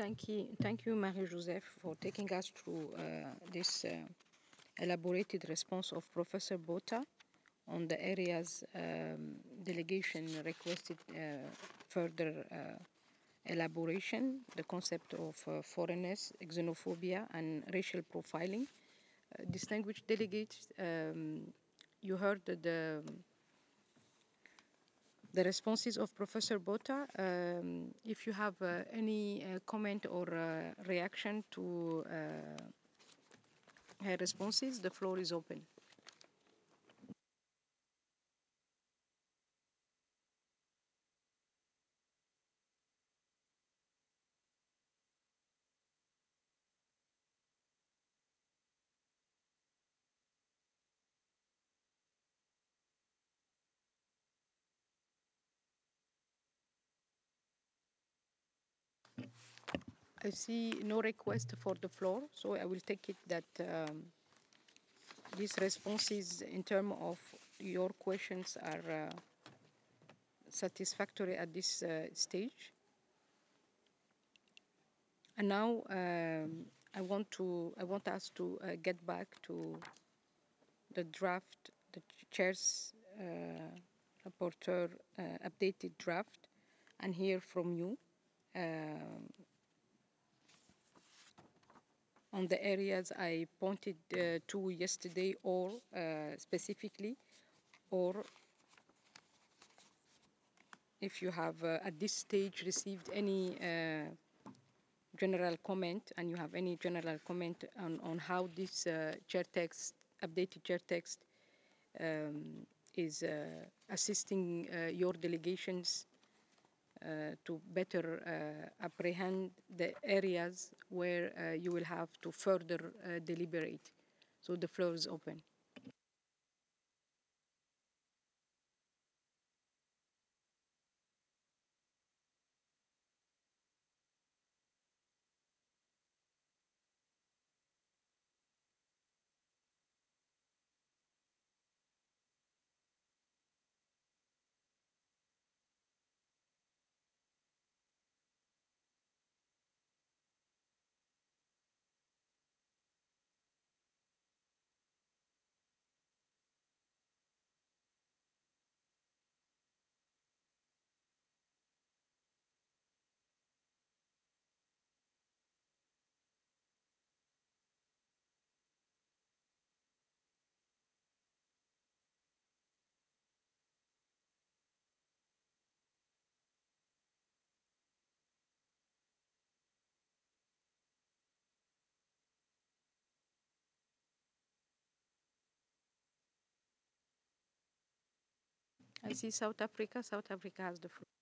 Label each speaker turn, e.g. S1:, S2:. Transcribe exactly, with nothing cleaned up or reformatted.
S1: thank you, thank you, Marie-Joseph, for taking us through uh, this uh, elaborated response of Professor Bota on the areas um, delegation requested uh, further uh, elaboration, the concept of uh, foreignness, xenophobia, and racial profiling. Uh, distinguished delegates, um, you heard the the responses of Professor Bota. Um, if you have uh, any uh, comment or uh, reaction to uh, her responses, the floor is open. I see no request for the floor, so I will take it that um, these responses in terms of your questions are uh, satisfactory at this uh, stage. And now um, I want to I want us to uh, get back to the draft, the chair's uh, rapporteur uh, updated draft, and hear from you um, on the areas I pointed uh, to yesterday, or uh, specifically, or if you have uh, at this stage received any uh, general comment, and you have any general comment on, on how this uh, chair text, updated chair text, um, is uh, assisting uh, your delegations uh, to better uh, apprehend the areas where uh, you will have to further uh, deliberate. So the floor is open. I see South Africa. South Africa has the floor.